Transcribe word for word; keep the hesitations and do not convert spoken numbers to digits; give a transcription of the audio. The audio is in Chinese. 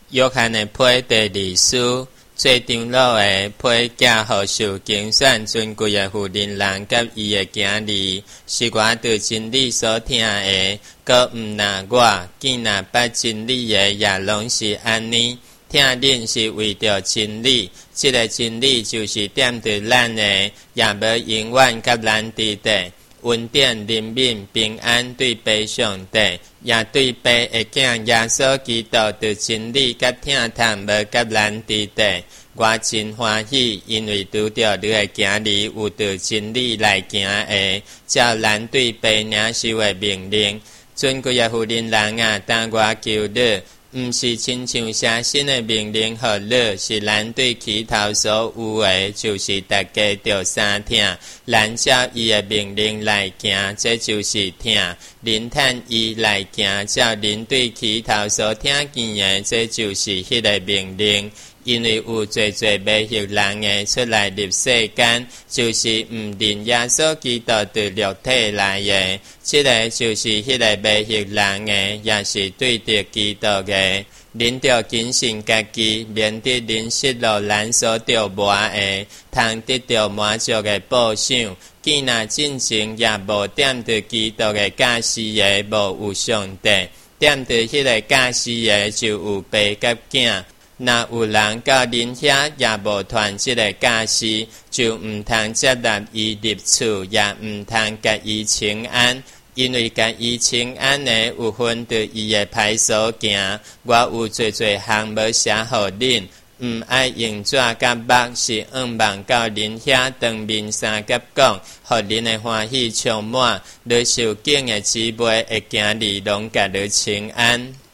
约翰的批第二书，做长老的批假互受竞选尊贵的负责人甲伊的囝儿，是我对真理所听的，搁毋那我，见那捌真理的也拢是安尼。听恁是为着真理，这个真理就是踮伫咱的，也无永远甲咱伫地。恩典、怜悯、平安对爸上帝，也对爸的囝耶稣基督的真理甲听谈无甲咱伫地。我真欢喜，因为拄着你的囝儿有着真理来行的，照咱对爸领受的命令。尊贵的负责人啊，当我求你。毋是亲像写新的命令互你，是咱对起头所有的，就是大家着三听，咱照伊的命令来行，这就是听；恁趁伊来行，照恁对起头所听见的，这就是迄个命令。因为有侪侪未熟人的出来入世间，就是毋认耶稣基督的肉体来的，这个就是迄个未熟人的，也是对着基督的。恁着谨慎家己，免得恁失落咱所着磨的，通得着满足的报赏。见若进前也无踮着基督的假使的，无有上帝；踮着迄个假使的，就有爸甲囝。若有人到恁遐也无传这个假使，就毋通接纳伊入厝，也毋通甲伊请安。因为甲伊请安的有分着伊的歹所行，我有侪侪项要写互恁，毋爱用纸甲墨，是仰望到恁遐当面三甲讲，互恁的欢喜充满。你受敬的姊妹会行你拢甲你请安。